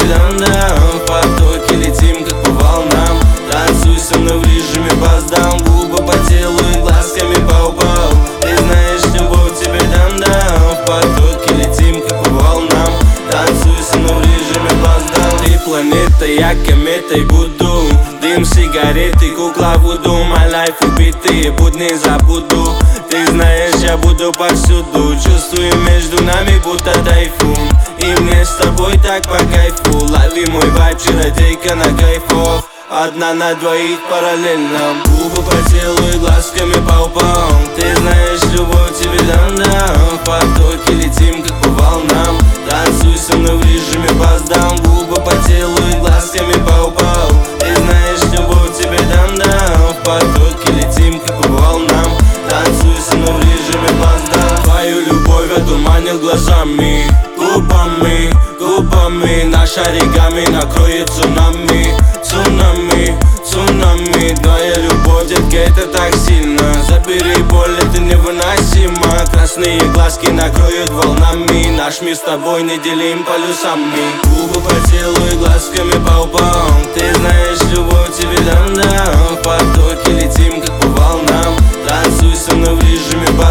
дам-дам. В потоке летим, как по волнам. Танцуй со мной в режиме баз-даун. Губы по телу и глазками пау-пау. Ты знаешь, любовь тебе дам-дам. В потоке летим, как по волнам. Танцуй со мной в режиме баз-даун. Ты планета, я комета и буду. Дым, сигареты, кукла вуду. My life убитые будни забуду. Ты знаешь, я буду повсюду. Чувствую между нами будто тайфун. И мне с тобой так по кайфу. Лови мой вайб, чародейка на кайфов. Одна на двоих параллельно. Губы по телу и глазками пау-пау. Ты знаешь, любовь тебе дам-дам. В потоке летим, как по волнам. Танцуй со мной в режиме баз-даун. Губы по телу и глазками пау-пау. Ты знаешь, любовь тебе дам-дам. В потоке летим, как по волнам. Танцуй со мной в режиме баз-даун. Твою любовь одурманил глазами. Губами, губами. Наш оригами накроет цунами. Цунами, цунами. Твоя любовь, детка, это так сильно. Забери боль, это невыносимо. Красные глазки накроют волнами. Наш мир с тобой неделим полюсами. Губы по телу и глазками пау-пау. Ты знаешь, любовь тебе дам-дам. В потоке летим, как по волнам. Танцуй со мной в режиме